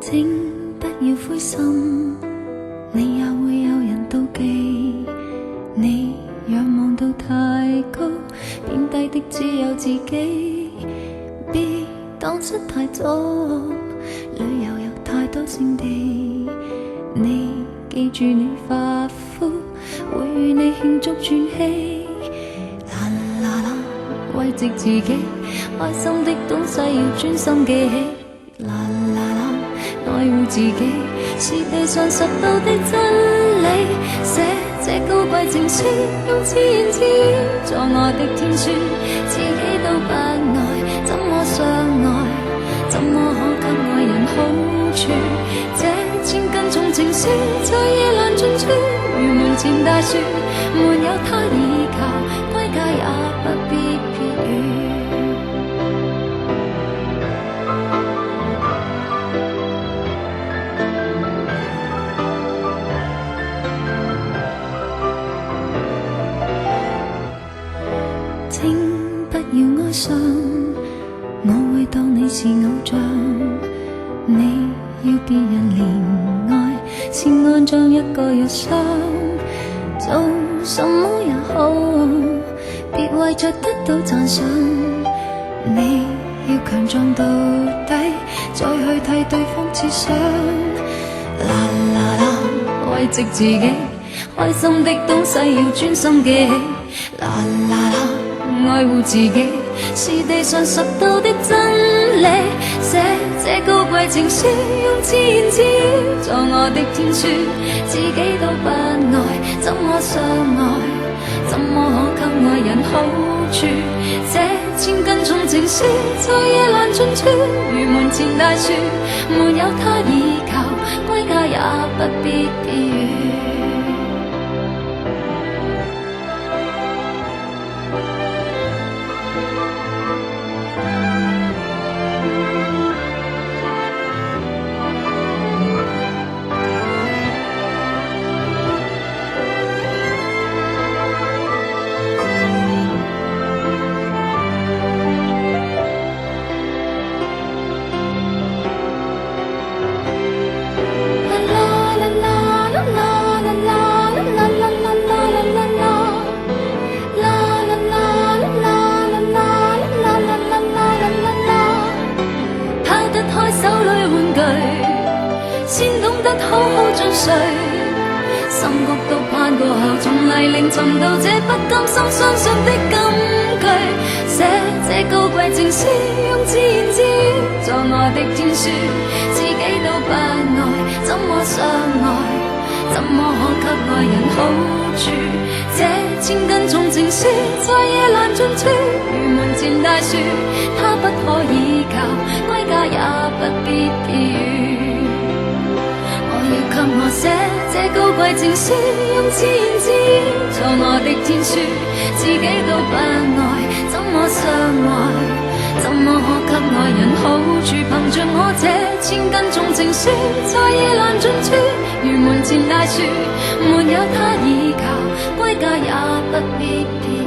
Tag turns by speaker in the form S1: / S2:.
S1: 請不要灰心，你也會有人妒忌。你仰望到太高，變低的只有自己。別當失太早，旅遊有太多勝地。你記住你發膚，會與你慶祝轉機。啦啦啦，慰藉自己，開心的東西要專心記起。啦啦啦，愛護自己是地上拾到的真理。寫這高貴情書，用自言自語作我的天書，自己都不愛，怎麼相愛？怎麼可給愛人好處？這千斤重情書在夜闌盡處，如門前大樹，沒有他倚靠，歸家也不必撇雨。請不要哀傷，我會當你是偶像。你要別人憐愛，是愛像一個藥箱。做什麼也好，別為着得到讚賞。你要強壯到底，再去替對方設想。啦啦啦，慰藉自己，開心的東西要專心記起。啦啦啦，愛護自己是地上拾到的真理。寫這高貴情書，用自言自語作我的天書，自己都不愛，怎麼相愛？怎麼可給愛人好處？這千斤重情書在夜闌盡處，如門前大樹，沒有他倚靠，歸家也不必避雨。先懂得好好進睡，深谷都攀過後，從泥濘尋到這不甘心相信的金句。寫這高貴情書，用自言自語作我的天書，自己都不愛，怎麼相愛？怎麼可給愛人好處？這千斤重情書在夜闌盡處，如門前大樹，他不可倚靠，歸家也不必避雨。要給我寫這高貴情書，用自言自語作我的天書，自己都不愛，怎麼相愛？怎麼可給愛人好處？憑着我這千斤重情書，在夜闌盡處，如門前大樹，沒有他倚靠，歸家也不必避。